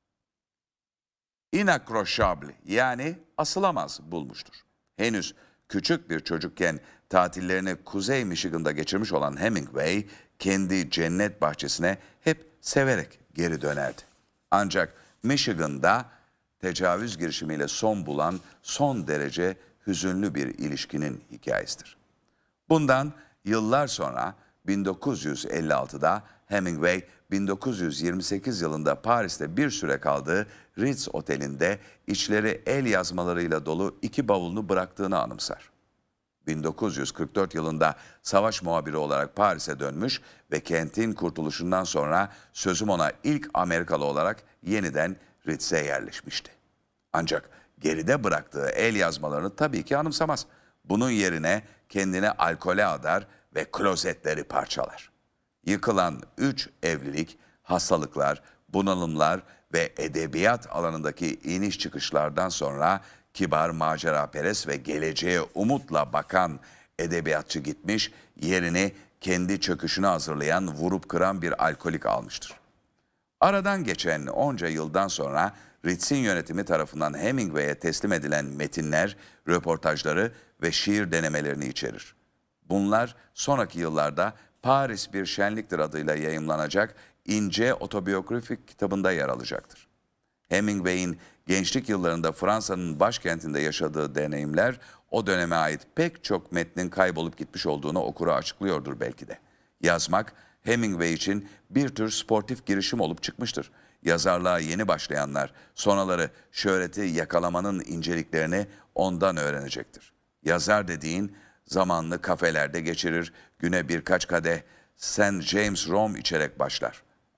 inaccrochable yani asılamaz bulmuştur. Henüz küçük bir çocukken tatillerini Kuzey Michigan'da geçirmiş olan Hemingway kendi cennet bahçesine hep severek geri dönerdi. Ancak Michigan'da tecavüz girişimiyle son bulan son derece hüzünlü bir ilişkinin hikayesidir. Bundan yıllar sonra bin dokuz yüz elli altıda Hemingway bin dokuz yüz yirmi sekiz yılında Paris'te bir süre kaldığı Ritz Oteli'nde içleri el yazmalarıyla dolu iki bavulunu bıraktığını anımsar. bin dokuz yüz kırk dört yılında savaş muhabiri olarak Paris'e dönmüş ve kentin kurtuluşundan sonra sözüm ona ilk Amerikalı olarak yeniden Ritz'e yerleşmişti. Ancak geride bıraktığı el yazmalarını tabii ki anımsamaz. Bunun yerine kendini alkole adar ve klozetleri parçalar. Yıkılan üç evlilik, hastalıklar, bunalımlar ve edebiyat alanındaki iniş çıkışlardan sonra kibar, maceraperest ve geleceğe umutla bakan edebiyatçı gitmiş, yerini kendi çöküşünü hazırlayan, vurup kıran bir alkolik almıştır. Aradan geçen onca yıldan sonra Ritz'in yönetimi tarafından Hemingway'e teslim edilen metinler, röportajları ve şiir denemelerini içerir. Bunlar sonraki yıllarda Paris Bir Şenliktir adıyla yayımlanacak ince otobiyografik kitabında yer alacaktır. Hemingway'in gençlik yıllarında Fransa'nın başkentinde yaşadığı deneyimler o döneme ait pek çok metnin kaybolup gitmiş olduğunu okura açıklıyordur belki de. Yazmak Hemingway için bir tür sportif girişim olup çıkmıştır. Yazarlığa yeni başlayanlar sonraları şöhreti yakalamanın inceliklerini ondan öğrenecektir. Yazar dediğin zamanını kafelerde geçirir, güne birkaç kadeh Saint James Rum içerek başlar.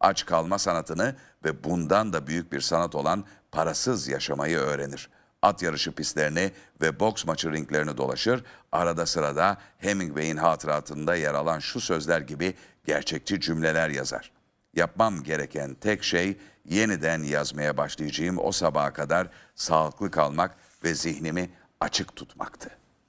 Aç kalma sanatını ve bundan da büyük bir sanat olan parasız yaşamayı öğrenir. At yarışı pistlerini ve boks maçı ringlerini dolaşır. Arada sırada Hemingway'in hatıratında yer alan şu sözler gibi gerçekçi cümleler yazar. Yapmam gereken tek şey yeniden yazmaya başlayacağım o sabaha kadar sağlıklı kalmak ve zihnimi açık tutmaktı.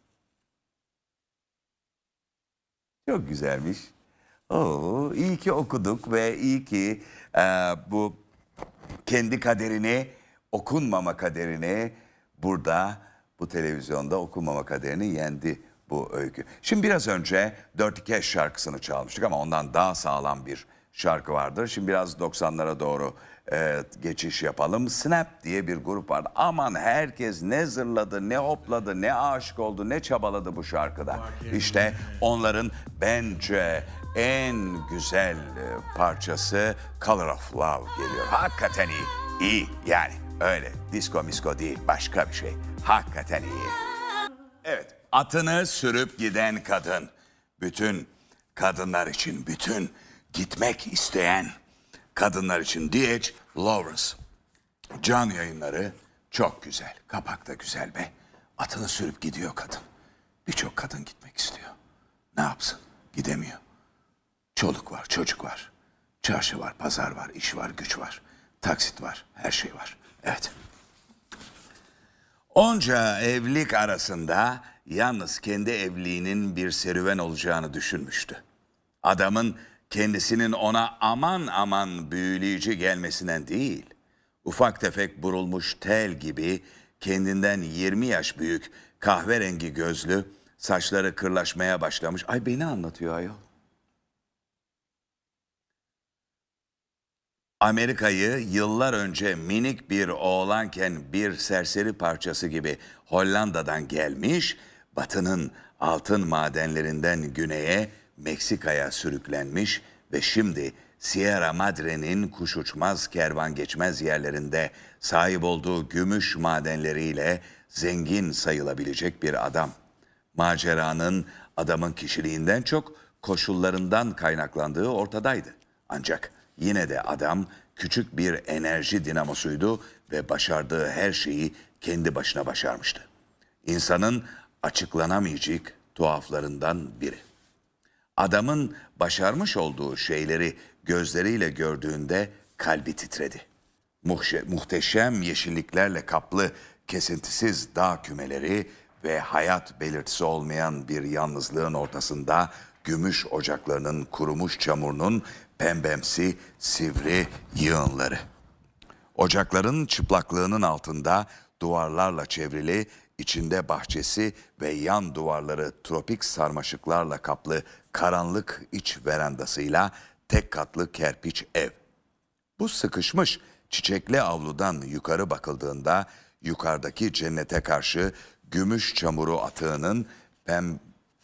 Çok güzelmiş. Oo, iyi ki okuduk ve iyi ki e, bu kendi kaderini, okunmama kaderini burada, bu televizyonda okunmama kaderini yendi bu öykü. Şimdi biraz önce Dirty Cash şarkısını çalmıştık ama ondan daha sağlam bir şarkı vardır. Şimdi biraz doksanlara doğru e, geçiş yapalım. Snap diye bir grup vardı. Aman herkes ne zırladı, ne hopladı, ne aşık oldu, ne çabaladı bu şarkıda. İşte onların bence en güzel e, parçası Color of Love geliyor. Hakikaten iyi. İyi yani öyle disco misko değil, başka bir şey. Hakikaten iyi. Evet, atını sürüp giden kadın. Bütün kadınlar için, bütün gitmek isteyen kadınlar için D H Lawrence. Can Yayınları çok güzel. Kapak da güzel be. Atını sürüp gidiyor kadın. Birçok kadın gitmek istiyor. Ne yapsın? Gidemiyor. Çoluk var, çocuk var. Çarşı var, pazar var, iş var, güç var. Taksit var, her şey var. Evet. Onca evlilik arasında yalnız kendi evliliğinin bir serüven olacağını düşünmüştü. Adamın kendisinin ona aman aman büyüleyici gelmesinden değil, ufak tefek burulmuş tel gibi kendinden yirmi yaş büyük, kahverengi gözlü, saçları kırlaşmaya başlamış. Ay beni anlatıyor ayol. Amerika'yı yıllar önce minik bir oğlanken bir serseri parçası gibi Hollanda'dan gelmiş, Batı'nın altın madenlerinden güneye Meksika'ya sürüklenmiş ve şimdi Sierra Madre'nin kuş uçmaz kervan geçmez yerlerinde sahip olduğu gümüş madenleriyle zengin sayılabilecek bir adam. Maceranın adamın kişiliğinden çok koşullarından kaynaklandığı ortadaydı. Ancak yine de adam küçük bir enerji dinamosuydu ve başardığı her şeyi kendi başına başarmıştı. İnsanın açıklanamayacak tuhaflarından biri. Adamın başarmış olduğu şeyleri gözleriyle gördüğünde kalbi titredi. Muhşe, muhteşem yeşilliklerle kaplı kesintisiz dağ kümeleri ve hayat belirtisi olmayan bir yalnızlığın ortasında gümüş ocaklarının kurumuş çamurunun pembemsi sivri yığınları. Ocakların çıplaklığının altında duvarlarla çevrili, içinde bahçesi ve yan duvarları tropik sarmaşıklarla kaplı karanlık iç verandasıyla tek katlı kerpiç ev. Bu sıkışmış çiçekli avludan yukarı bakıldığında yukarıdaki cennete karşı gümüş çamuru atığının pem,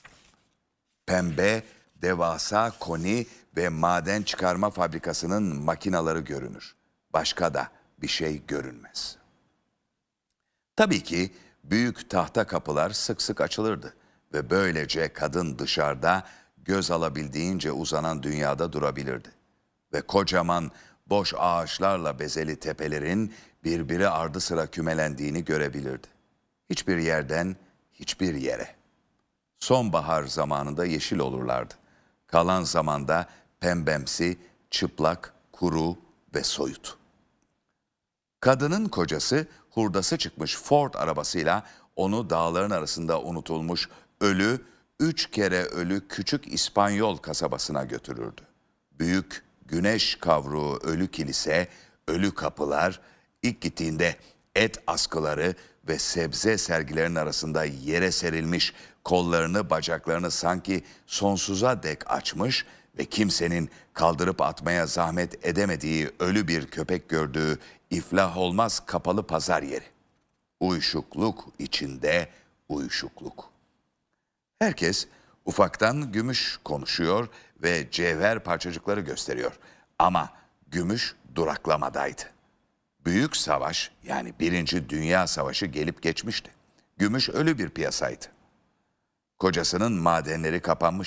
pembe devasa koni ve maden çıkarma fabrikasının makinaları görünür. Başka da bir şey görünmez. Tabii ki büyük tahta kapılar sık sık açılırdı ve böylece kadın dışarıda göz alabildiğince uzanan dünyada durabilirdi. Ve kocaman boş ağaçlarla bezeli tepelerin birbiri ardı sıra kümelendiğini görebilirdi. Hiçbir yerden hiçbir yere. Sonbahar zamanında yeşil olurlardı. Kalan zamanda pembemsi, çıplak, kuru ve soyut. Kadının kocası hurdası çıkmış Ford arabasıyla onu dağların arasında unutulmuş ölü, üç kere ölü küçük İspanyol kasabasına götürürdü. Büyük güneş kavruğu ölü kilise, ölü kapılar, ilk gittiğinde et askıları ve sebze sergilerinin arasında yere serilmiş kollarını bacaklarını sanki sonsuza dek açmış ve kimsenin kaldırıp atmaya zahmet edemediği ölü bir köpek gördüğü iflah olmaz kapalı pazar yeri. Uyuşukluk içinde uyuşukluk. Herkes ufaktan gümüş konuşuyor ve cevher parçacıkları gösteriyor. Ama gümüş duraklamadaydı. Büyük savaş yani Birinci Dünya Savaşı gelip geçmişti. Gümüş ölü bir piyasaydı. Kocasının madenleri kapanmıştı.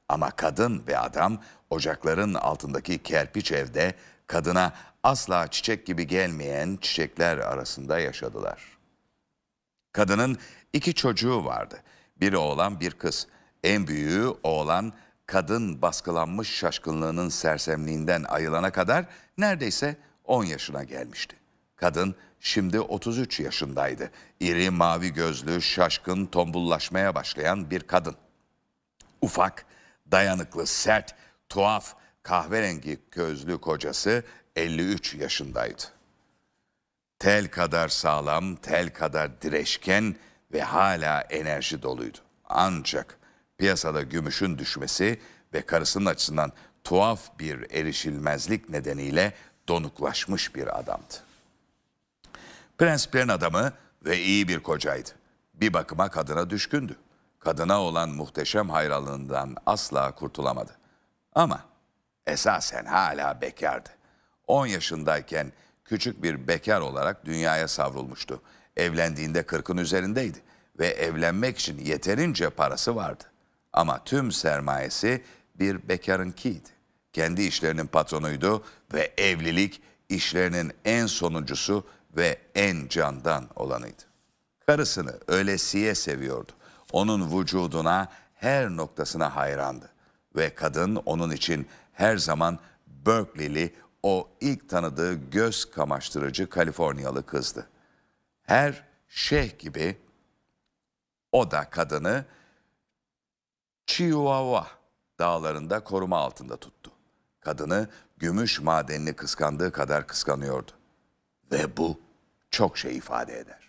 Ama kadın ve adam ocakların altındaki kerpiç evde kadına asla çiçek gibi gelmeyen çiçekler arasında yaşadılar. Kadının iki çocuğu vardı. Biri oğlan, bir kız. En büyüğü oğlan, kadın baskılanmış şaşkınlığının sersemliğinden ayılana kadar neredeyse on yaşına gelmişti. Kadın şimdi otuz üç yaşındaydı. İri, mavi gözlü, şaşkın, tombullaşmaya başlayan bir kadın. Ufak, dayanıklı, sert, tuhaf, kahverengi gözlü kocası elli üç yaşındaydı. Tel kadar sağlam, tel kadar direşken ve hala enerji doluydu. Ancak piyasada gümüşün düşmesi ve karısının açısından tuhaf bir erişilmezlik nedeniyle donuklaşmış bir adamdı. Prensiplerin adamı ve iyi bir kocaydı. Bir bakıma kadına düşkündü. Kadına olan muhteşem hayranlığından asla kurtulamadı. Ama esasen hala bekardı. on yaşındayken küçük bir bekar olarak dünyaya savrulmuştu. Evlendiğinde kırkın üzerindeydi ve evlenmek için yeterince parası vardı. Ama tüm sermayesi bir bekarınkiydi. Kendi işlerinin patronuydu ve evlilik işlerinin en sonuncusu ve en candan olanıydı. Karısını öylesiye seviyordu. Onun vücuduna, her noktasına hayrandı. Ve kadın onun için her zaman Berkeley'li, o ilk tanıdığı göz kamaştırıcı Kaliforniyalı kızdı. Her şeyh gibi o da kadını Chihuahua dağlarında koruma altında tuttu. Kadını gümüş madenini kıskandığı kadar kıskanıyordu. Ve bu çok şey ifade eder.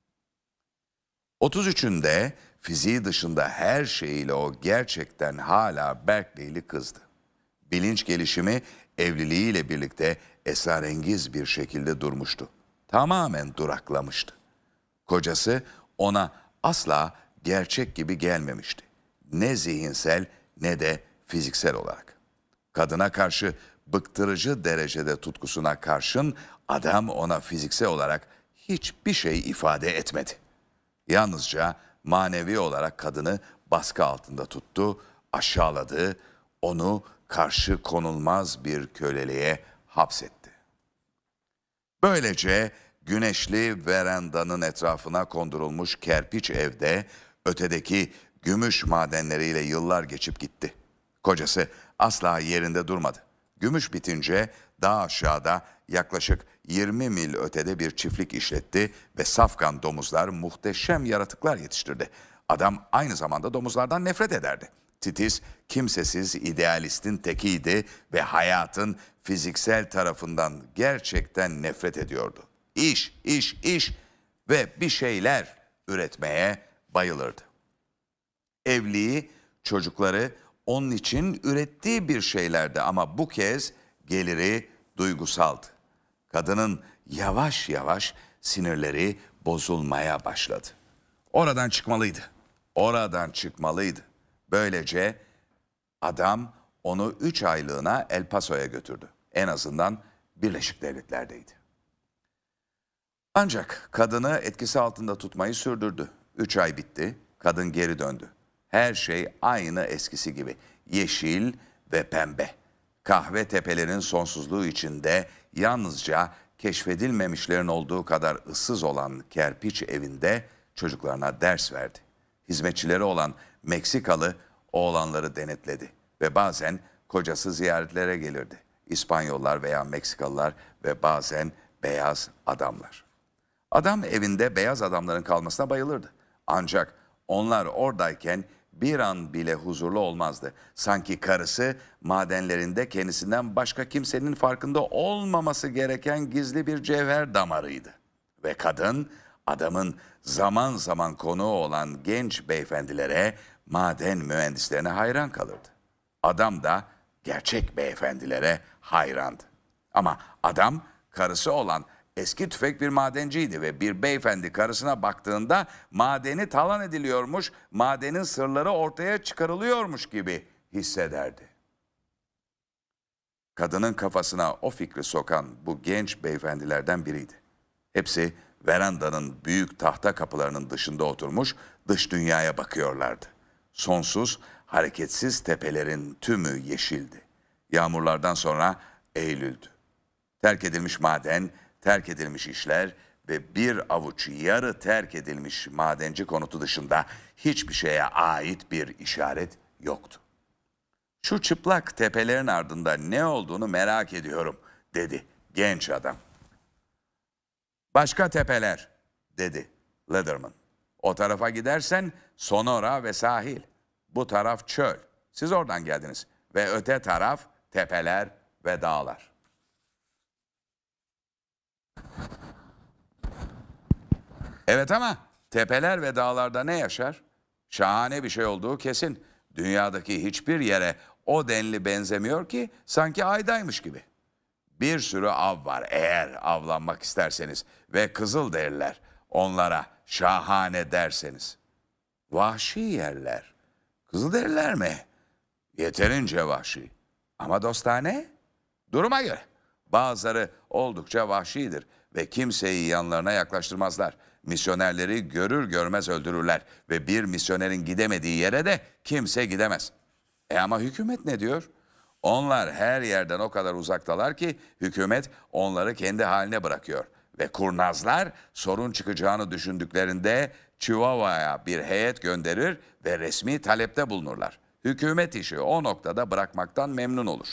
otuz üçünde fiziği dışında her şeyiyle o gerçekten hala Berkeley'li kızdı. Bilinç gelişimi evliliğiyle birlikte esrarengiz bir şekilde durmuştu. Tamamen duraklamıştı. Kocası ona asla gerçek gibi gelmemişti. Ne zihinsel ne de fiziksel olarak. Kadına karşı bıktırıcı derecede tutkusuna karşın adam ona fiziksel olarak hiçbir şey ifade etmedi. Yalnızca manevi olarak kadını baskı altında tuttu, aşağıladı, onu karşı konulmaz bir köleliğe hapsetti. Böylece güneşli verandanın etrafına kondurulmuş kerpiç evde ötedeki gümüş madenleriyle yıllar geçip gitti. Kocası asla yerinde durmadı. Gümüş bitince daha aşağıda yaklaşık yirmi mil ötede bir çiftlik işletti ve safkan domuzlar, muhteşem yaratıklar yetiştirdi. Adam aynı zamanda domuzlardan nefret ederdi. Titiz, kimsesiz idealistin tekiydi ve hayatın fiziksel tarafından gerçekten nefret ediyordu. İş, iş, iş ve bir şeyler üretmeye bayılırdı. Evliliği, çocukları onun için ürettiği bir şeylerdi ama bu kez geliri duygusaldı. Kadının yavaş yavaş sinirleri bozulmaya başladı. Oradan çıkmalıydı. Oradan çıkmalıydı. Böylece adam onu üç aylığına El Paso'ya götürdü. En azından Birleşik Devletler'deydi. Ancak kadını etkisi altında tutmayı sürdürdü. Üç ay bitti, kadın geri döndü. Her şey aynı eskisi gibi. Yeşil ve pembe. Kahve tepelerinin sonsuzluğu içinde yalnızca keşfedilmemişlerin olduğu kadar ıssız olan kerpiç evinde çocuklarına ders verdi. Hizmetçileri olan Meksikalı oğlanları denetledi ve bazen kocası ziyaretlere gelirdi. İspanyollar veya Meksikalılar ve bazen beyaz adamlar. Adam evinde beyaz adamların kalmasına bayılırdı. Ancak onlar oradayken bir an bile huzurlu olmazdı. Sanki karısı madenlerinde kendisinden başka kimsenin farkında olmaması gereken gizli bir cevher damarıydı. Ve kadın adamın zaman zaman konuğu olan genç beyefendilere, maden mühendislerine hayran kalırdı. Adam da gerçek beyefendilere hayrandı. Ama adam karısı olan eski tüfek bir madenciydi ve bir beyefendi karısına baktığında madeni talan ediliyormuş, madenin sırları ortaya çıkarılıyormuş gibi hissederdi. Kadının kafasına o fikri sokan bu genç beyefendilerden biriydi. Hepsi verandanın büyük tahta kapılarının dışında oturmuş dış dünyaya bakıyorlardı. Sonsuz, Hareketsiz tepelerin tümü yeşildi. Yağmurlardan sonra Eylül'dü. Terk edilmiş maden, terk edilmiş işler ve bir avuç yarı terk edilmiş madenci konutu dışında hiçbir şeye ait bir işaret yoktu. Şu çıplak tepelerin ardında ne olduğunu merak ediyorum, dedi genç adam. Başka tepeler, dedi Leatherman. O tarafa gidersen Sonora ve sahil. Bu taraf çöl. Siz oradan geldiniz. Ve öte taraf tepeler ve dağlar. Evet ama tepeler ve dağlarda ne yaşar? Şahane bir şey olduğu kesin. Dünyadaki hiçbir yere o denli benzemiyor ki sanki aydaymış gibi. Bir sürü av var eğer avlanmak isterseniz ve kızılderililer onlara şahane derseniz. Vahşi yerler. Kızılderililer mi? Yeterince vahşi. Ama dostane? Duruma göre. Bazıları oldukça vahşidir ve kimseyi yanlarına yaklaştırmazlar. Misyonerleri görür görmez öldürürler ve bir misyonerin gidemediği yere de kimse gidemez. E ama hükümet ne diyor? Onlar her yerden o kadar uzaktalar ki hükümet onları kendi haline bırakıyor. Ve kurnazlar sorun çıkacağını düşündüklerinde Chihuahua'ya bir heyet gönderir ve resmi talepte bulunurlar. Hükümet işi o noktada bırakmaktan memnun olur.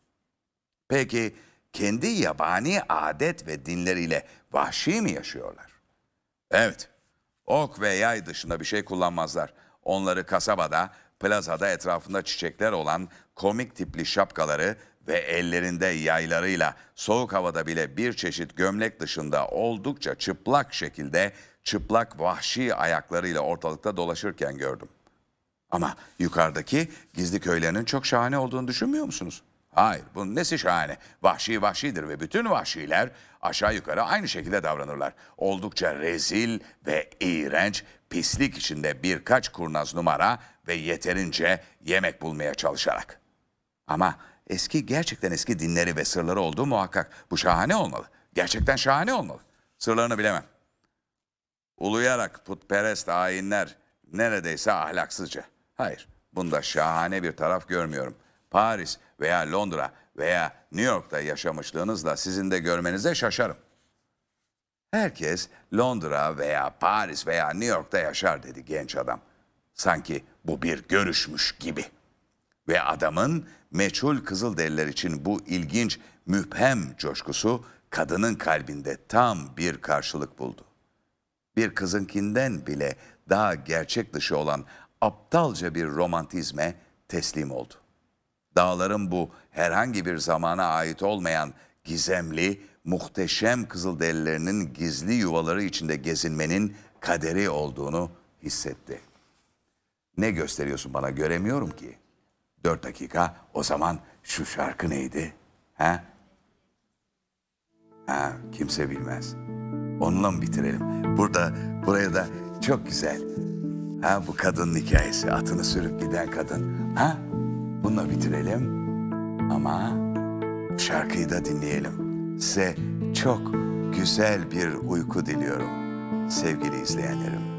Peki kendi yabani adet ve dinleriyle vahşi mi yaşıyorlar? Evet, ok ve yay dışında bir şey kullanmazlar. Onları kasabada, plazada etrafında çiçekler olan komik tipli şapkaları ve ellerinde yaylarıyla soğuk havada bile bir çeşit gömlek dışında oldukça çıplak şekilde çıplak vahşi ayaklarıyla ortalıkta dolaşırken gördüm. Ama yukarıdaki gizli köylerinin çok şahane olduğunu düşünmüyor musunuz? Hayır, bunun nesi şahane? Vahşi vahşidir ve bütün vahşiler aşağı yukarı aynı şekilde davranırlar. Oldukça rezil ve iğrenç, pislik içinde birkaç kurnaz numara ve yeterince yemek bulmaya çalışarak. Ama eski, gerçekten eski dinleri ve sırları olduğu muhakkak. Bu şahane olmalı. Gerçekten şahane olmalı. Sırlarını bilemem. Uluyarak putperest ayinler neredeyse ahlaksızca. Hayır, bunda şahane bir taraf görmüyorum. Paris veya Londra veya New York'ta yaşamışlığınızla sizin de görmenize şaşarım. Herkes Londra veya Paris veya New York'ta yaşar, dedi genç adam. Sanki bu bir görüşmüş gibi. Ve adamın meçhul Kızılderililer için bu ilginç, müphem coşkusu kadının kalbinde tam bir karşılık buldu. Bir kızınkinden bile daha gerçek dışı olan aptalca bir romantizme teslim oldu. Dağların bu herhangi bir zamana ait olmayan gizemli, muhteşem Kızılderililerinin gizli yuvaları içinde gezinmenin kaderi olduğunu hissetti. Ne gösteriyorsun bana, göremiyorum ki. Dört dakika, o zaman şu şarkı neydi? Ha? Ha, kimse bilmez. Onunla mı bitirelim? Burada, buraya da çok güzel. Ha, bu kadının hikayesi, atını sürüp giden kadın. Ha? Bununla bitirelim ama şarkıyı da dinleyelim. Size çok güzel bir uyku diliyorum sevgili izleyenlerim.